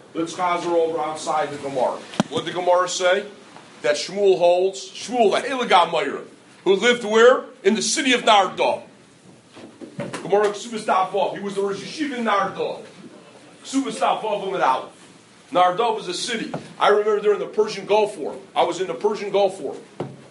Let's chazer over outside the Gemara. What did the Gemara say? That Shmuel holds, Shmuel, the Helaga Meira, who lived where? In the city of Narda. Gemara Ksubas Tavov. He was the Rosh Yeshiva in Narda. Ksubas Tavov with Aleph. Narda was a city. I remember during the Persian Gulf War. I was in the Persian Gulf War.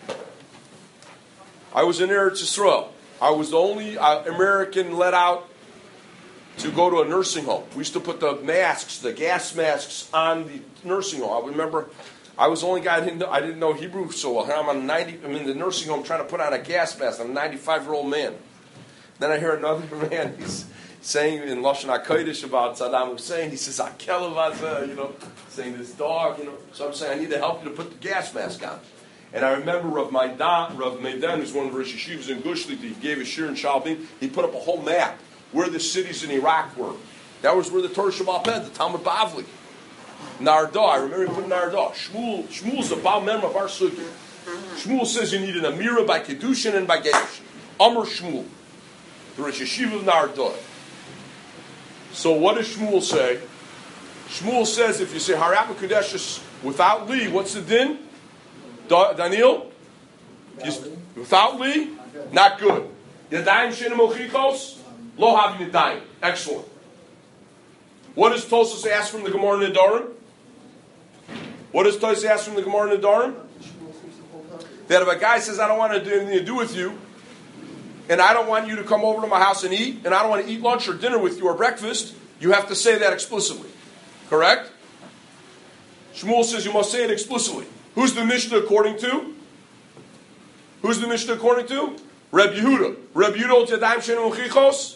I was in Eretz Yisrael. I was the only American let out to go to a nursing home. We used to put the masks, the gas masks, on the nursing home. I remember I was the only guy I didn't know Hebrew so well. I'm in the nursing home trying to put on a gas mask. I'm a 95-year-old man. Then I hear another man. He's saying in Lashon HaKodesh about Saddam Hussein. He says, "Akelavaza," saying this dog, So I'm saying, I need to help you to put the gas mask on. And I remember Rav Maidan, who's one of the Rosh Yeshivas in Gushli, he gave a shir in Shalbim. He put up a whole map where the cities in Iraq were. That was where the Torah Shemal Peh, the Talmud Bavli. Narda, I remember he put Narda. Shmuel's the Baal Mem of our Sugi. Shmuel says you need an Amira by Kedushin and by Gedushin. Amr Shmuel. The Rosh Yeshiva of Narda. So what does Shmuel say? Shmuel says if you say Harab Kodesh without Li, what's the din? Daniel? Without Li? Not good. Yadayim Shenim Ochichos? Lo Havin Yadayim. Excellent. What does Tosas ask from the Gemara Nedarim? What does Tosas ask from the Gemara Nedarim? That if a guy says, I don't want to do anything to do with you, and I don't want you to come over to my house and eat, and I don't want to eat lunch or dinner with you or breakfast, you have to say that explicitly. Correct? Shmuel says you must say it explicitly. Who's the Mishnah according to? Who's the Mishnah according to? Reb Yehuda. Reb Yehuda holds Yadayim Shenim Uchichos.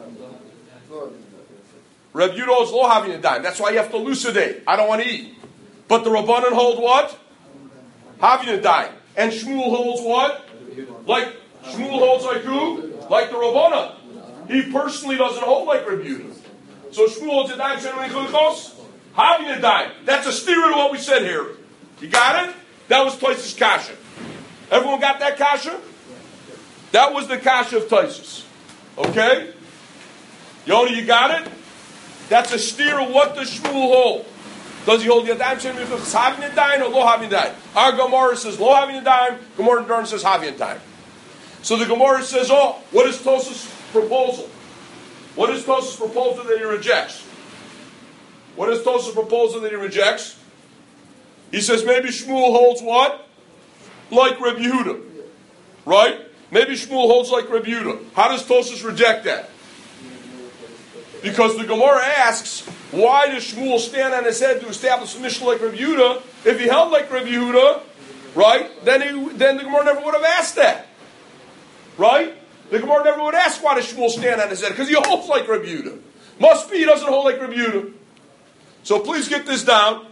Reb Yehuda holds Lo Havin Yadayim. That's why you have to elucidate. I don't want to eat. But the Rabbanan hold what? Havin Yadayim. And Shmuel holds what? Like Shmuel holds like who? Like the Rabbanan. He personally doesn't hold like Reb Yehuda. So Shmuel holds Yadayim Shenim Uchichos. Havin Yadayim. That's a steer to what we said here. You got it? That was Tosas Kasha. Everyone got that Kasha? That was the Kasha of Tosas. Okay? Yoni, you got it? That's a steer of what does Shmuel hold. Does he hold Yadayim Shenim Uchichos Havin Yadayim or Lo Havin Yadayim? Our Gemara says Lo Havin Yadayim. Gemara Nedarim says Havin Yadayim. So the Gemara says, what is Tosas' proposal? What is Tosas' proposal that he rejects? What is Tosas' proposal that he rejects? He says maybe Shmuel holds what? Like Reb Yehuda. Right? Maybe Shmuel holds like Reb Yehuda. How does Tosas reject that? Because the Gemara asks, why does Shmuel stand on his head to establish a Mishnah like Reb Yehuda? If he held like Reb Yehuda, right, then the Gemara never would have asked that. Right? The Gemara never would ask why does Shmuel stand on his head? Because he holds like Reb Yehuda. Must be he doesn't hold like Reb Yehuda. So please get this down.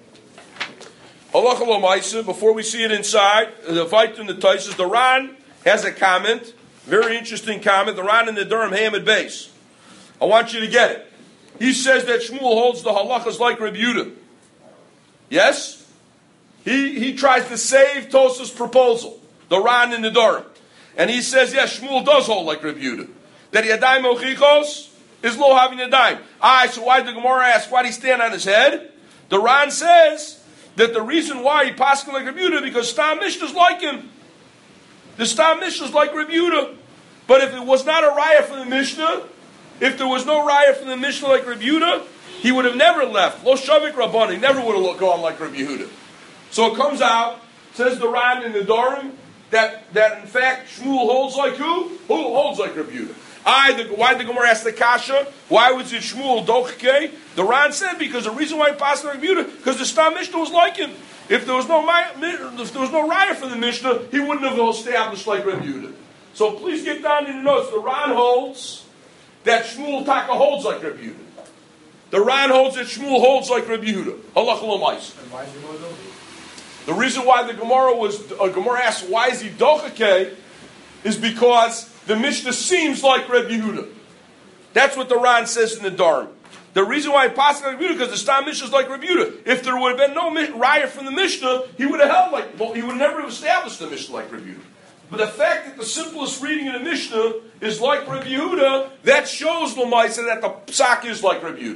Halacha L'Maisa, before we see it inside, the fight in the Tosas, the Ran has a comment, very interesting comment, the Ran in the Durham Hamid base. I want you to get it. He says that Shmuel holds the halachas like Reb Yehuda. Yes? He tries to save Tosas' proposal, the Ran in the Durham. And he says, yes, Shmuel does hold like Reb Yehuda. That Yadayim Ochichos is Lo Havin Yadayim. So why did the Gemara ask, why did he stand on his head? The Ran says that the reason why he paskin like Reb Yehuda because Stam Mishnah's like him. The Stam Mishnah's like Reb Yehuda. But if it was not a raya from the Mishnah, if there was no raya from the Mishnah like Reb Yehuda, he would have never left. Lo Shavik Rabban, he never would have gone like Reb Yehuda. So it comes out, says the Ran in the Dorim, that in fact Shmuel holds like who? Who holds like Reb Yehuda? Why did the Gemara ask the Kasha? Why was it Shmuel Dochke? The Ran said because the reason why he passed like Reb Yehuda because the Stam Mishnah was like him. If there was no raya for the Mishnah, he wouldn't have established like Reb Yehuda. So please get down in the notes. The Ran holds that Shmuel Taka holds like Reb Yehuda. The Ran holds that Shmuel holds like Reb Yehuda. Halacha L'Maisa. And why is he Dochke? The reason why the Gemara asks why is he Dochke is because the Mishnah seems like Reb Yehuda. That's what the Ran says in the Dharm. The reason why he passed like Reb Yehuda because the Stam Mishnah is like Reb Yehuda. If there would have been no raya from the Mishnah, he would have held like he would never have established the Mishnah like Reb Yehuda. But the fact that the simplest reading in the Mishnah is like Reb Yehuda, that shows L'Maisa that the psak is like Reb Yehuda.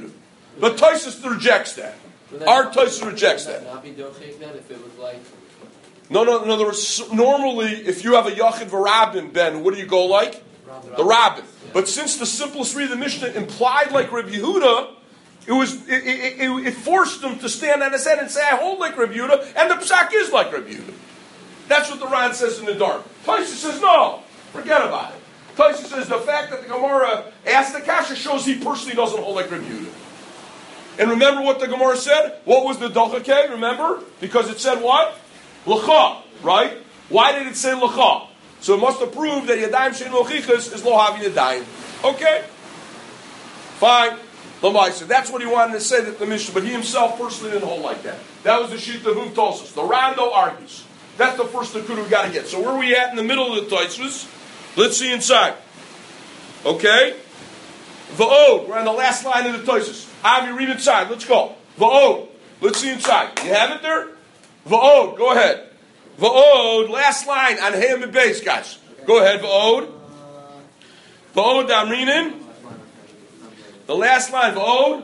But Tosfos rejects that. Our Tosfos rejects that. Not be dochik then if it was like. No. In other words, normally, if you have a Yachid v'Rabbin, Ben, what do you go like? The Rabbin. Yeah. But since the simplest read of the Mishnah implied like Rabbi Yehuda, it forced him to stand on his head and say, I hold like Rabbi Yehuda, and the Psak is like Rabbi Yehuda. That's what the Ran says in the dark. Tosfos says, no, forget about it. Tosfos says the fact that the Gemara asked the Kasha shows he personally doesn't hold like Rabbi Yehuda. And remember what the Gemara said? What was the Dochake? Remember? Because it said what? L'cha, right? Why did it say l'cha? So it must have proved that Yadayim Shein Mochichas is lo having Yadayim. Okay? Fine. L'maisa. That's what he wanted to say that the Mishnah, but he himself personally didn't hold like that. That was the sheet of Huv Tosfos. The Rando argues. That's the first Nakuda we got to get. So where are we at in the middle of the Tosfos? Let's see inside. Okay? V'od. We're on the last line of the Tosfos. Avi, read inside. Let's go. V'od. Let's see inside. You have it there? V'od. Go ahead. V'od. Last line on Hayam and Beis, guys. Go ahead, V'od. V'od Damrinin. The last line, V'od.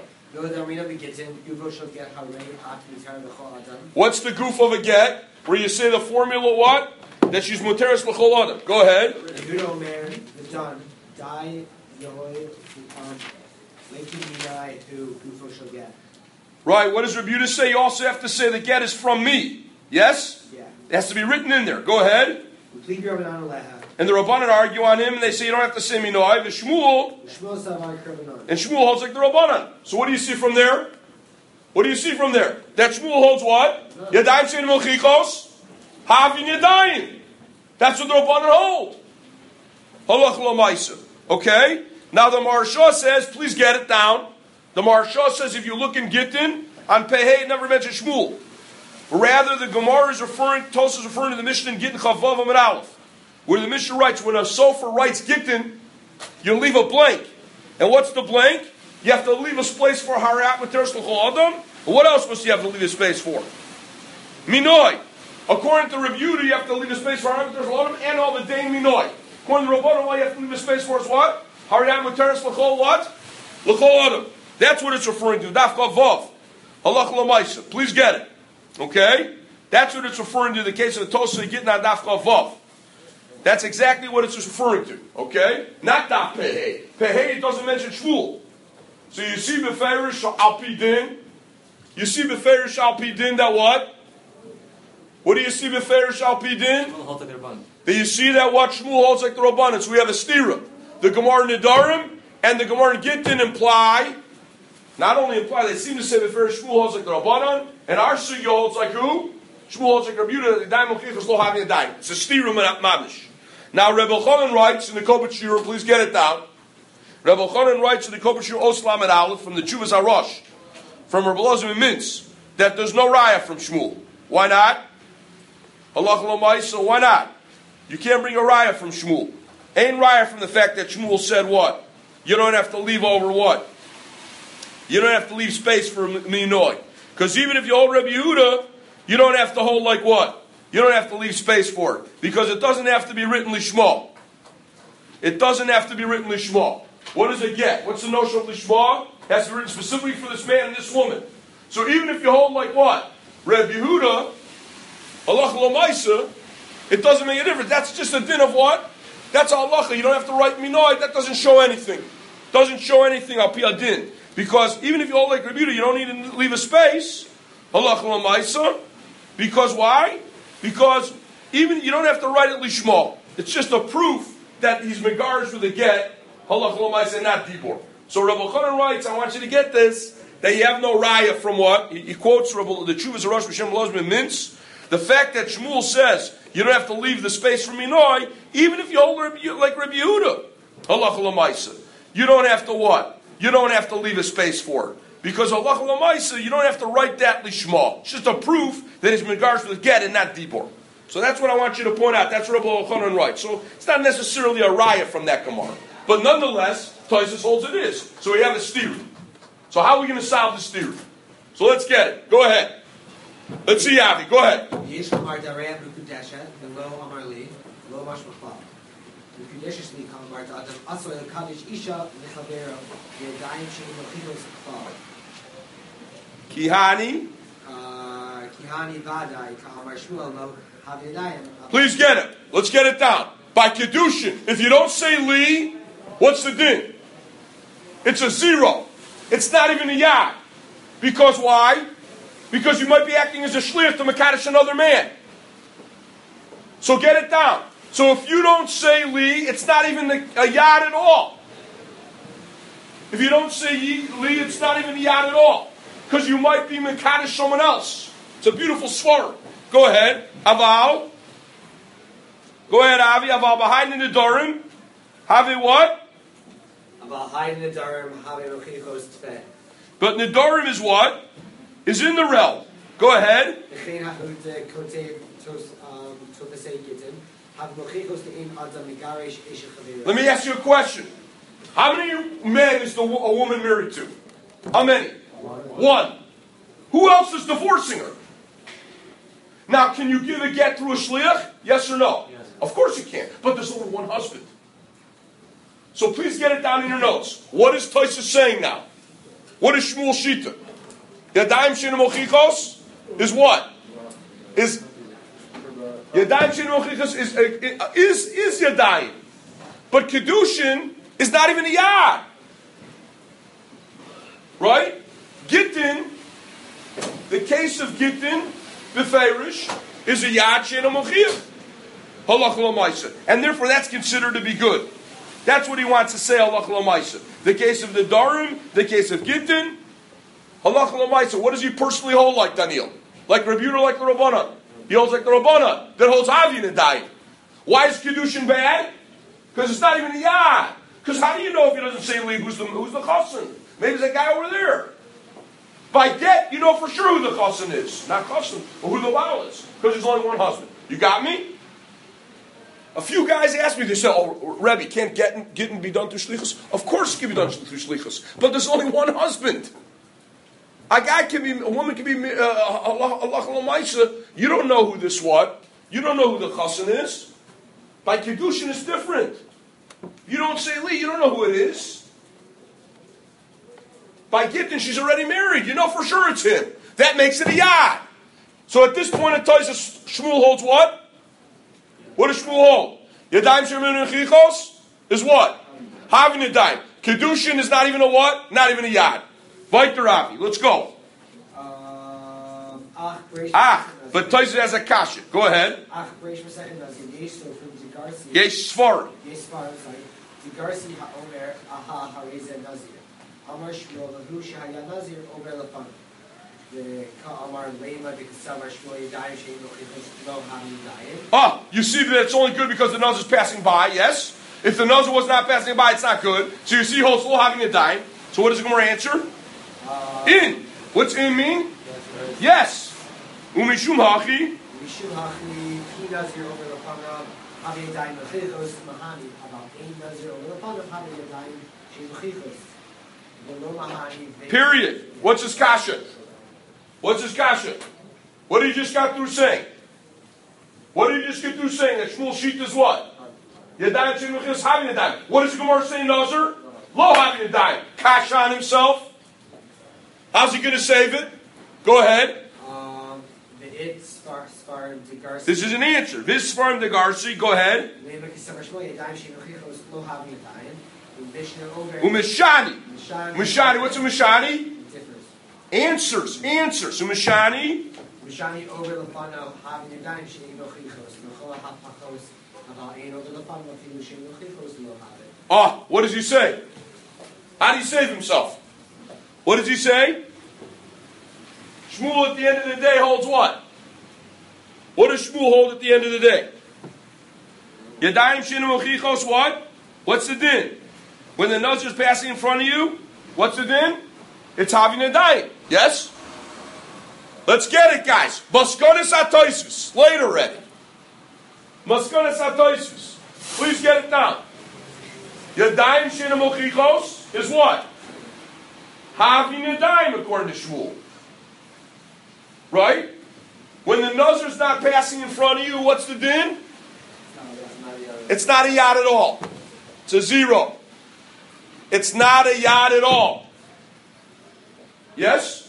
What's the goof of a get? Where you say the formula what? That she's muteres l'chol adam. Go ahead. Right, what does Rabbi Yehuda say? You also have to say the get is from me. Yes? Yeah. It has to be written in there. Go ahead. And the Rabbanan argue on him, and they say you don't have to say minoi. The Shmuel, and Shmuel holds like the Rabbanan. So what do you see from there? What do you see from there? That Shmuel holds what? Yadayim shein mochichos, havin yadayim. That's what the Rabbanan hold. Halach l'maisa. Okay? Now the Maharsha says, please get it down. The Maharsha says if you look in Gittin, on Pehei it never mentions Shmuel. Rather, the Gemara is referring, Tosfos is referring to the Mishnah in Gittin Chavav Amud Aleph, where the Mishnah writes, when a Sofer writes Gittin, you leave a blank. And what's the blank? You have to leave a space for Harat Materes L'chol Adam. What else must you have to leave a space for? Minoi. According to Rabbi Yehuda, you have to leave a space for Harat Materes L'chol Adam and all the Dain Minoi. According to Rabbanan, all you have to leave a space for is what? Harat Materes L'chol what? L'chol Adam. That's what it's referring to. Daf Vav. Halach L'maisa. Please get it. Okay? That's what it's referring to in the case of the Tosfos getting on Daf Vav. That's exactly what it's referring to. Okay? Not Daf Pehei. Pehei, it doesn't mention Shmuel. So you see Beferish Al Pi Din. You see Beferish Al Pi Din that what? What do you see Beferish Al Pi Din? Do you see that what Shmuel holds like the Rabbanan? So we have a stira. The Gemara Nedarim and the Gemara Gittin imply, not only imply, they seem to say Beferish Shmuel holds like the Rabbanan, and our Sugya holds like who? Shmuel holds like Rabbi Yehuda, the Daim Mochichos lo having a daim. It's a stira mamish. Now Rebbe Elchanan writes in the Kobot Shira, please get it down. Rebbe Elchanan writes in the Kobot Shira Oslam et Aleph from the Chuvas Arosh, from Rebbe Elazar Mintz, that there's no raya from Shmuel. Why not? Allah L'mai, so why not? You can't bring a raya from Shmuel. Ain't raya from the fact that Shmuel said what? You don't have to leave over what? You don't have to leave space for minoi. Because even if you hold Rebbe Yehuda, you don't have to hold like what? You don't have to leave space for it. Because it doesn't have to be written lishma. It doesn't have to be written lishma. What does it get? What's the notion of lishma? It has to be written specifically for this man and this woman. So even if you hold like what? Rebbe Yehuda, halach l'maisa, it doesn't make a difference. That's just a din of what? That's halacha. You don't have to write minoi. That doesn't show anything. Doesn't show anything al pi adin. Because even if you hold like Rebbe Yehuda, you don't need to leave a space. Halach l'maisa. Because why? Because even you don't have to write it lishma. It's just a proof that he's megarish with a get. Halach l'maisa, not dibor. So Rebbe Elchanan writes, I want you to get this, that you have no raya from what? He quotes the Chuvas Arosh B'Shem Lozman Mintz. The fact that Shmuel says you don't have to leave the space for minoi, even if you hold like Rebbe Yehuda. Halach l'maisa. You don't have to what? You don't have to leave a space for it. Because halach l'maisa, you don't have to write that lishma. It's just a proof that it's megarish with get and not dibor. So that's what I want you to point out. That's Rebbe Elchanan writes. So it's not necessarily a raya from that Gemara. But nonetheless, Tosfos holds it is. So we have a steer. So how are we going to solve the steer? So let's get it. Go ahead. Let's see, Avi. Go ahead. Kihani. Please get it. Let's get it down. By Kedushin, if you don't say Li, what's the din? It's a 0. It's not even a Yad. Because why? Because you might be acting as a shliach to Mekadosh another man. So get it down. So if you don't say Li, it's not even a Yad at all. If you don't say Li, it's not even a Yad at all. Because you might be Mekadosh someone else. It's a beautiful swara. Go ahead. Aval. Go ahead, Avi. Aval behind in the Dorim. Have what? Aval behind in the Dorim. Have Rochichos Tfeh. But Nidorim is what? Is in the realm. Go ahead. Let me ask you a question. How many men is a woman married to? How many? One. Who else is divorcing her? Now, can you give a get through a shliach? Yes or no? Yes. Of course you can. But there's only one husband. So please get it down in your notes. What is Tosfos saying now? What is Shmuel Shita? Yadayim Shein Mochichos is what? Is Yadayim Shein Mochichos is Yadayim. But Kedushin is not even a Yad. Right? Gittin, the case of Gittin, the Farish, is a Yad Shein Mochiach. Halach L'maisa. And therefore that's considered to be good. That's what he wants to say, Halach L'maisa. The case of the Darim, the case of Gittin, Halach L'maisa. What does he personally hold like, Daniel? Like Rabbi Yehuda, like the Rabbanan? He holds like the Rabbanan that holds Avi Nedayim. Why is Kedushin bad? Because it's not even a Yad. Because how do you know if he doesn't say Li, who's the Chassan? Maybe there's a guy over there. By get, you know for sure who the Chassan is. Not Chassan, or who the Baal is. Because there's only one husband. You got me? A few guys asked me, they said, "Oh, Rebbe, can't Gittin be done through shlichus?" Of course it can be done through shlichus. But there's only one husband. A woman can be, Allah L'maisa. You don't know who this what? You don't know who the chassan is. By Kedushin it's different. You don't say Li, you don't know who it is. By Gittin, she's already married. You know for sure it's him. That makes it a Yad. So at this point in time, Shmuel holds what? What does Shmuel hold? Yadayim Shemin Chichos is what? Having Yadayim. Kedushin is not even a what? Not even a Yad. Vaiter Avi. Let's go. But Tosfos has a kasha. Go ahead. Yesh Sfarim. Digarsi ha'omer aha harize nazir. Amar Shmuel lahu shehaya nazir over lefanav. You see that it's only good because the Nazir is passing by, yes? If the Nazir was not passing by, it's not good. So you see, holds full having a dime. So what does the Gemara answer? In. What's in mean? Yes. Umishum hachi. Umishum hachi, ki Nazir over the panav, having a dime mechichos, mahani, about ein Nazir over the panav, having a dime, she mechichos. Period. What's his kasha? What's his kasha? What did you just got through saying? What did you just get through saying? That Shmuel Sheet is what? Yadayim Shein Mechichos having a dime. What does the Gemara say, Nazir? Lo having a dime. Kasha on himself. How's he going to save it? Go ahead. This is an answer. This Sfarim Degarsi. Go ahead. Umishani. Mishani. What's a Mishani? Answers. Umishani. Mishani over the fun of having a dime shein nochichos. Mechola hapachos about ein over the fun of having shein nochichos lo have it. Oh, what does he say? How do he save himself? What does he say? Shmuel at the end of the day holds what? What does Shmuel hold at the end of the day? Yadayim shein nochichos what? What's the din? When the Nazir is passing in front of you, what's the din? It's having a dime. Yes? Let's get it, guys. Maskonis HaTosfos. Later already. Maskonis HaTosfos. Please get it down. Yadayim Shein Mochichos is what? Having a dime, according to Shmuel. Right? When the Nazir's not passing in front of you, what's the din? It's not a yad at all. It's a zero. It's not a yad at all. Yes?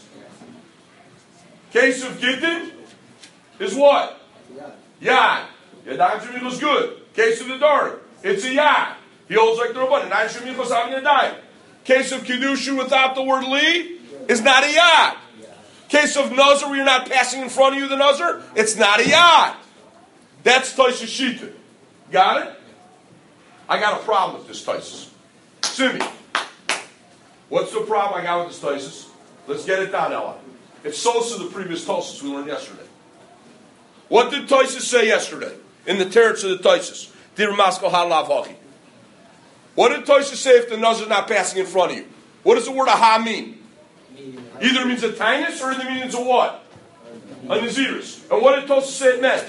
Case of Gittin is what? Yad. Yadayim Shemichos is good. Case of the Dari, it's a yad. He holds like the Rabbanan. Yadayim Shemichos having Yadayim. Case of Kiddushin without the word li is not a yad. Case of Nazar where you're not passing in front of you the Nazar, it's not a yad. That's Taisus Shita. Got it? I got a problem with this Taisus. Simi. What's the problem I got with this Taisus? Let's get it down, Ella. It's Sosa, the previous Taisus we learned yesterday. What did Taisus say yesterday in the Teretz of the Taisus? Dir Maskal Halav Hachi. What did Taisus say if the Nazar is not passing in front of you? What does the word aha mean? Either it means a tinus or it means a what? A naziris. And what did Taisus say it meant?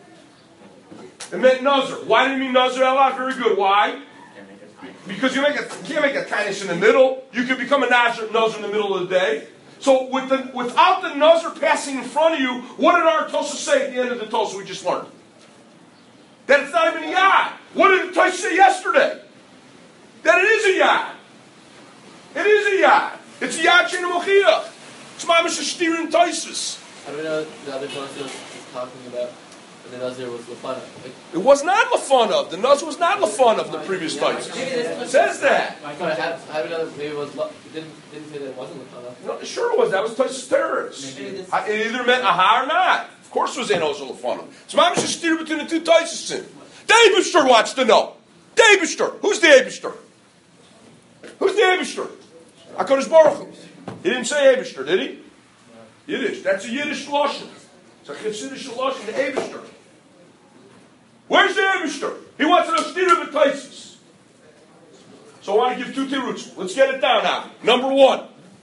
It meant Nazar. Why did it mean Nazar? Allah, very good. Why? Because you can't make a tinus in the middle. You can become a Nazar in the middle of the day. So without the Nazar passing in front of you, what did our Tosa say at the end of the Tosa we just learned? That it's not even a yad. What did the Tosa say yesterday? That it is a yad. It is a yad. It's a yad she'enu mochiach. It's mamish shtir and Tosis. How do we know the other Tosa is talking about the Nazir was Lefana? It was not Lefana. The Nazar was not Lefana of the previous Tosis. It says that. How do we know that maybe it was didn't say that it wasn't Lefana? No, sure it was. That was Tosis terrorists. It either meant aha or not. Of course it was Enos or Lefana. It's mamish shtir between the two Tosis. The Eibishter wants to know. The Eibishter. Who's the Eibishter? Who's the Eibishter? HaKadosh Baruch Hu. He didn't say Eibishter, did he? Yiddish. That's a Yiddish Lashon. It's a Chassidish Lashon, the Eibishter. Where's the Eibishter? He wants to know Shtira B'Taisis. So I want to give two tiruts. Let's get it down now. Number one.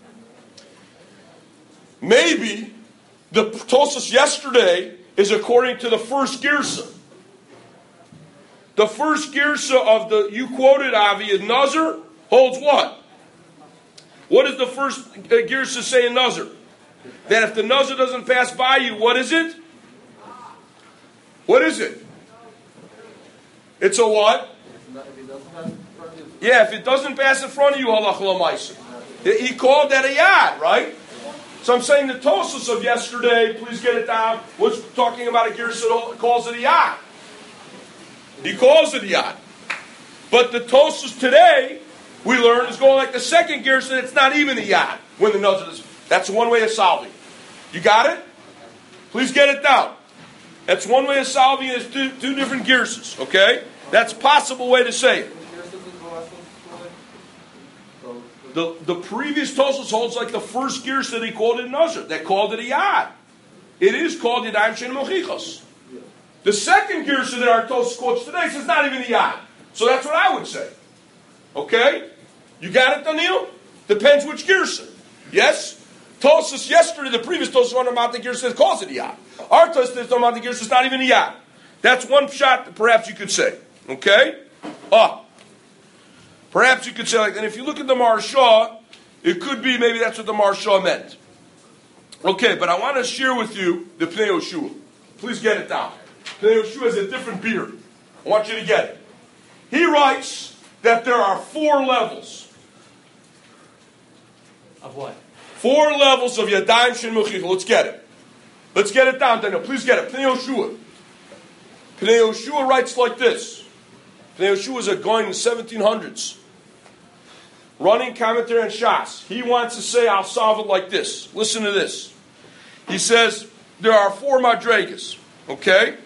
Maybe the Tosas yesterday is according to the first Girsa. The first Girsa of the, you quoted Avi, in Nazar, holds what? What does the first Girsa say in Nazar? That if the Nazar doesn't pass by you, what is it? What is it? It's a what? Yeah, if it doesn't pass in front of you, halach l'maisa. He called that a yad, right? So I'm saying the Tosas of yesterday, please get it down, was talking about a Girsa that calls it a yad. He calls it a yad. But the Tosas today, we learn, is going like the second Girsa, it's not even a yad when the Nazar is. That's one way of solving. You got it? Please get it down. That's one way of solving it. It's two different Girsas, okay? That's a possible way to say it. The previous Tosas holds like the first Girsa that he called it Nazar. They called it a Yad. It is called Yadayim She'enu Mochichos. The second Girsa that our Tosas quotes today says not even a Yad. So that's what I would say. Okay? You got it, Daniel? Depends which Girsa. Yes? Tosas yesterday, the previous Tosas on about the Girsa that calls it a Yad. Our Tosas on about the Girsa is not even a Yad. That's one shot that perhaps you could say. Okay? Perhaps you could say like that. If you look at the Maharsha, it could be maybe that's what the Maharsha meant. Okay, but I want to share with you the Pnei Yoshua. Please get it down. Pnei Yoshua has a different beard. I want you to get it. He writes that there are 4 levels. Of what? 4 levels of Yadayim She'enu Mochichos. Let's get it. Let's get it down, Daniel. Please get it. Pnei Yoshua. Pnei Yoshua writes like this. Pnei Yoshua is a guy in the 1700s. Running commentary on Shas. He wants to say, I'll solve it like this. Listen to this. He says, there are 4 madregas. Okay?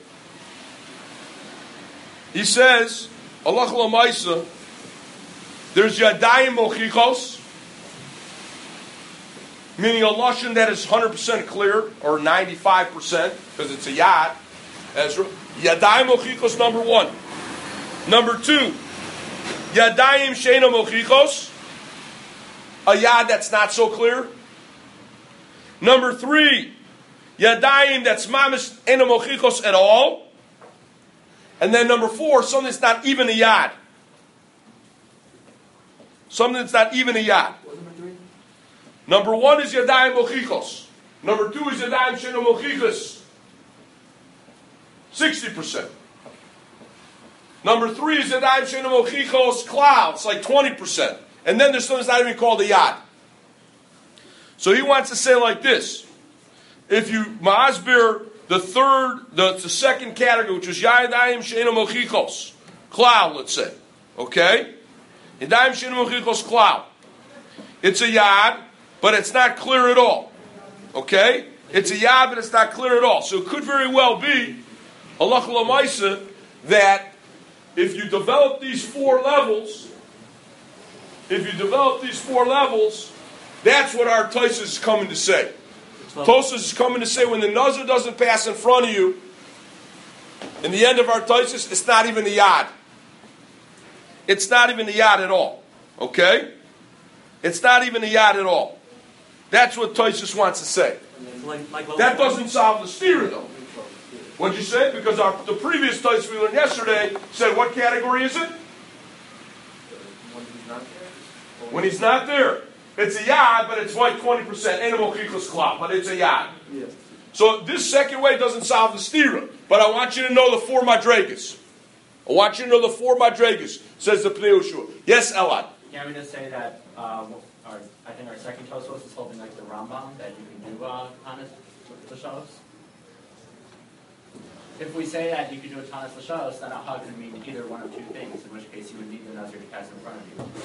He says, Allah l'maisa, there's Yadayim Mochichos, meaning a lashon that is 100% clear, or 95%, because it's a yad. Yadayim Mochichos, number 1. Number 2, Yadayim She'enu Mochichos, a yad that's not so clear. Number 3, Yadayim that's mamish She'enu Mochichos at all. And then number 4, something that's not even a yad. Something that's not even a yad. Number 1 is Yadayim Mochichos. Number 2 is Yadayim She'enu Mochichos. 60%. Number 3 is Yadayim She'eino Mochichos Klal. It's like 20%. And then there's something that's not even called a Yad. So he wants to say like this. If you ma'asbir the second category, which is Yadayim She'eino Mochichos Klal, let's say. Okay? Yadayim She'eino Mochichos Klal. It's a Yad, but it's not clear at all. Okay? It's a Yad, but it's not clear at all. So it could very well be, halacha l'maisa, that if you develop these 4 levels, that's what our Tosfos is coming to say. Tosfos is coming to say when the Nazir doesn't pass in front of you, in the end of our Tosfos, it's not even a Yad. It's not even a Yad at all. Okay? It's not even a Yad at all. That's what Tosfos wants to say. That doesn't solve the stira, though. What'd you say? Because the previous Tosfos we learned yesterday said, what category is it? When he's not there. It's a Yad, but it's like 20%. Eino Mochichos Klal, but it's a Yad. Yeah. So this second way doesn't solve the stira. But I want you to know the 4 madregas. Says the Pnei Yehoshua. Yes, Elad. Can we just say that I think our second Tosfos is holding like the Rambam, that you can do Tanis L'Shos? If we say that you can do a Tanis L'Shos, then a hug can mean either one of 2 things, in which case you would need the Nazir to pass in front of you.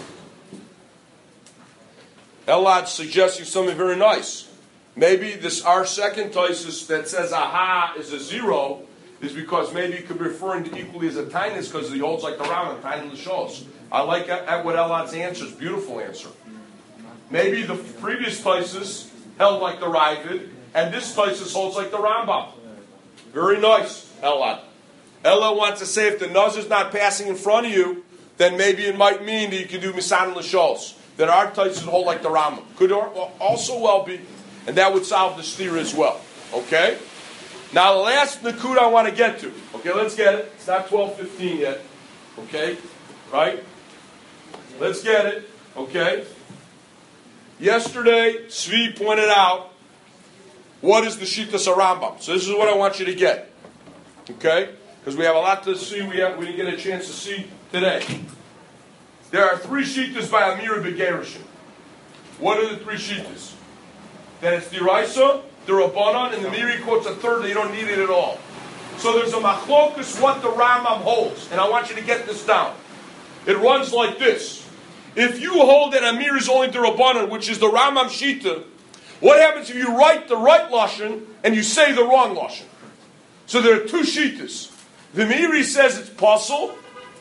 Elad suggesting something very nice. Maybe our second Tosfos that says aha is a 0 is because maybe it could be referring to equally as a tinus because he holds like the Rambam, Tanis L'Shos. I like what Elad's answer is. Beautiful answer. Maybe the previous Tosfos held like the Ravid, and this Tosfos holds like the Rambam. Very nice, Elad. Elad wants to say if the Nazir's not passing in front of you, then maybe it might mean that you can do Misan L'Shos. That our Tosfos hold like the Rambam. Could also well be, and that would solve the stira as well. Okay? Now the last Nakud I want to get to. Okay, let's get it. It's not 12:15 yet. Okay? Right? Let's get it. Okay? Yesterday, Tzvi pointed out what is the Shittas Rambam. So this is what I want you to get. Okay? Because we have a lot to see. We didn't get a chance to see today. There are 3 Shittas by Amir Begerushin. What are the 3 Shittas? That it's the Diraisa, the Rabbanan, and the Miri quotes a third that you don't need it at all. So there's a machlokus what the Rambam holds. And I want you to get this down. It runs like this. If you hold that Amir is only the Rabbanan, which is the Rambam Shita, what happens if you write the right Lashon and you say the wrong Lashon? So there are 2 Shittas. The Miri says it's Pasul,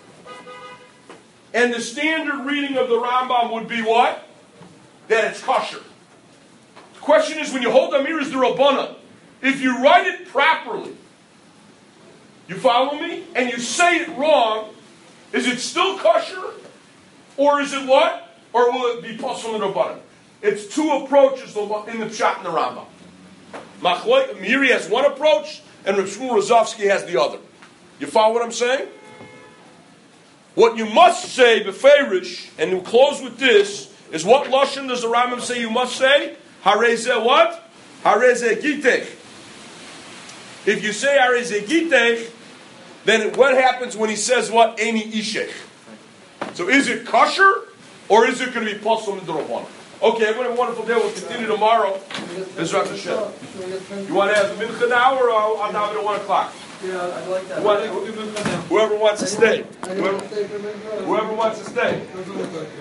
and the standard reading of the Rambam would be what? That it's kosher. The question is, when you hold Amir as the Rabbanan, if you write it properly, you follow me? And you say it wrong, is it still kosher? Or is it what? Or will it be pasul and Rabbanan? It's 2 approaches in the Pshat and the Rambam. Miri has one approach, and Rav Shmuel Rozovsky has the other. You follow what I'm saying? What you must say, beferish, and we'll close with this, is what Lashon does the Rambam say you must say? Harezeh what? Harezeh gitech. If you say Harezeh gitech, then what happens when he says what? Eini ishech. So is it kosher, or is it going to be pasul midrabanan? Okay, everyone have a wonderful day. We'll continue tomorrow. Bezrat Hashem. You want to have the mincha now, or I'll have it at 1 o'clock? Yeah, I'd like that. Whoever wants to stay. Whoever wants to stay.